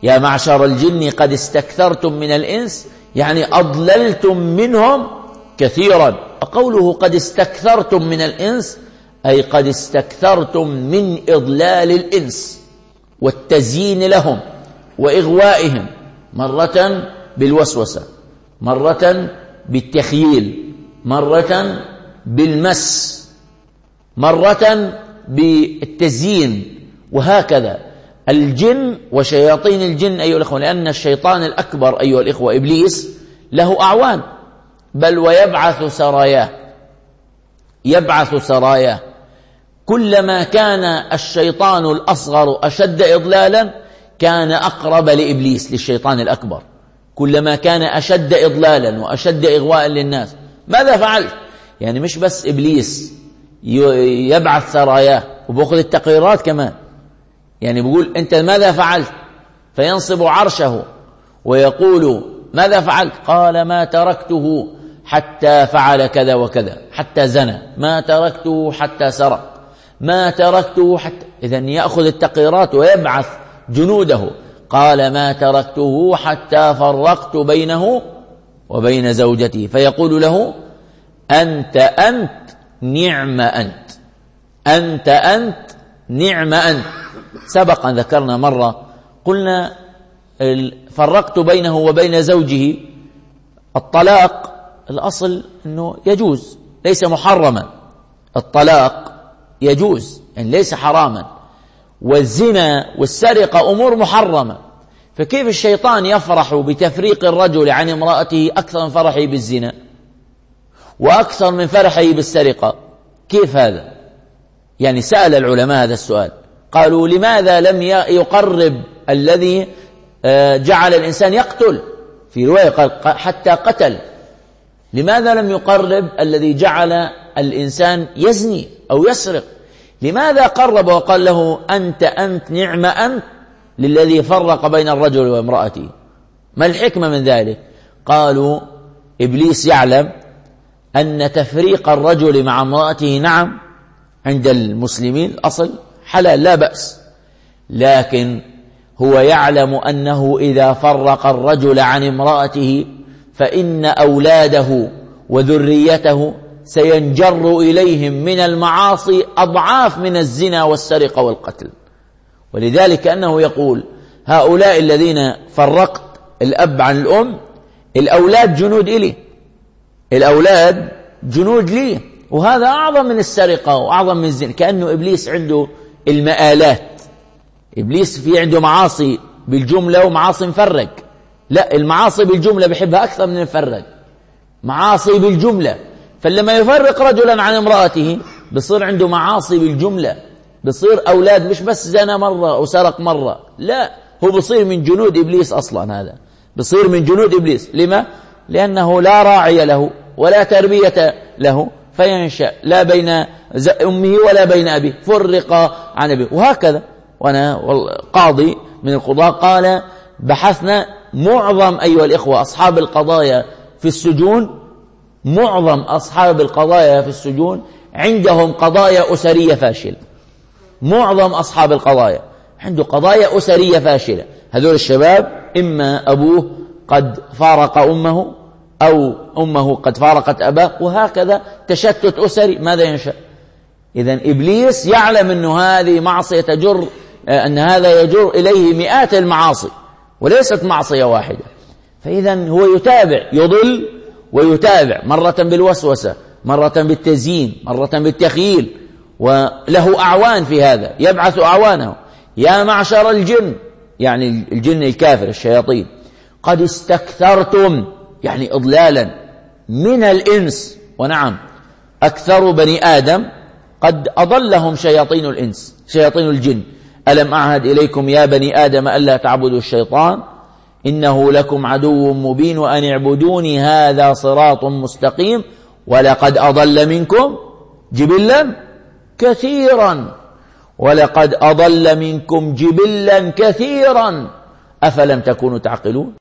يا معشر الجن قد استكثرتم من الإنس، يعني أضللتم منهم كثيرا. وقوله قد استكثرتم من الإنس أي قد استكثرتم من إضلال الإنس والتزيين لهم وإغوائهم، مرة بالوسوسة، مرة بالتخييل، مرة بالمس، مرة بالتزيين، وهكذا. الجن وشياطين الجن أيها الأخوة، لأن الشيطان الأكبر أيها الأخوة إبليس له أعوان، بل ويبعث سراياه، يبعث سراياه. كلما كان الشيطان الأصغر أشد إضلالا كان أقرب لإبليس، للشيطان الأكبر. كلما كان أشد إضلالا وأشد إغواء للناس. ماذا فعلت؟ يعني مش بس إبليس يبعث سراياه وبأخذ التقريرات كمان، يعني بيقول أنت ماذا فعلت؟ فينصب عرشه ويقول ماذا فعلت؟ قال ما تركته حتى فعل كذا وكذا، حتى زنى، ما تركته حتى سرق، ما تركته حتى. إذن يأخذ التقريرات ويبعث جنوده. قال ما تركته حتى فرقت بينه وبين زوجتي، فيقول له أنت نعم أنت، أنت نعم أنت. سبق أن ذكرنا مرة قلنا فرقت بينه وبين زوجه. الطلاق الأصل أنه يجوز، ليس محرما. الطلاق يجوز يعني ليس حراما، والزنا والسرقة أمور محرمة. فكيف الشيطان يفرح بتفريق الرجل عن امرأته أكثر من فرحه بالزنا وأكثر من فرحه بالسرقة؟ كيف هذا؟ يعني سأل العلماء هذا السؤال، قالوا لماذا لم يقرب الذي جعل الإنسان يقتل؟ في رواية قال حتى قتل. لماذا لم يقرب الذي جعل الإنسان يزني أو يسرق؟ لماذا قرب وقال له أنت نعم أنت للذي فرق بين الرجل وامرأته؟ ما الحكمة من ذلك؟ قالوا إبليس يعلم أن تفريق الرجل مع امرأته نعم عند المسلمين الأصل حلال لا بأس، لكن هو يعلم أنه إذا فرق الرجل عن امرأته فإن أولاده وذريته سينجر إليهم من المعاصي أضعاف من الزنا والسرقة والقتل. ولذلك أنه يقول هؤلاء الذين فرقت الأب عن الأم، الأولاد جنود إلي، الأولاد جنود لي، وهذا أعظم من السرقة وأعظم من الزنا. كأنه إبليس عنده المآلات، إبليس في عنده معاصي بالجملة ومعاصي مفرق. لا، المعاصي بالجملة بحبها أكثر من المفرق، معاصي بالجملة. فلما يفرق رجلا عن امرأته بصير عنده معاصي بالجملة، بصير أولاد مش بس زنا مرة وسرق مرة، لا، هو بصير من جنود إبليس أصلا. هذا بصير من جنود إبليس. لما؟ لأنه لا راعي له ولا تربية له، فينشأ لا بين أمه ولا بين أبيه، فرق عن أبيه. وهكذا. وأنا قاضي من القضاة قال بحثنا معظم أيها الإخوة أصحاب القضايا في السجون، معظم أصحاب القضايا في السجون عندهم قضايا أسرية فاشلة. معظم أصحاب القضايا عنده قضايا أسرية فاشلة. هذول الشباب إما أبوه قد فارق أمه أو أمه قد فارقت أباه، وهكذا تشتت أسري. ماذا ينشأ؟ إذن إبليس يعلم أن هذه معصية تجر، أن هذا يجر إليه مئات المعاصي وليست معصية واحدة. فإذن هو يتابع، يضل ويتابع، مرة بالوسوسة، مرة بالتزيين، مرة بالتخييل، وله أعوان في هذا، يبعث أعوانه. يا معشر الجن، يعني الجن الكافر الشياطين، قد استكثرتم يعني إضلالا من الإنس. ونعم أكثر بني آدم قد أضلهم شياطين الإنس، شياطين الجن. ألم أعهد إليكم يا بني آدم ألا تعبدوا الشيطان إنه لكم عدو مبين وأن اعبدوني هذا صراط مستقيم ولقد أضل منكم جبلا كثيرا، ولقد أضل منكم جبلا كثيرا أفلم تكونوا تعقلون.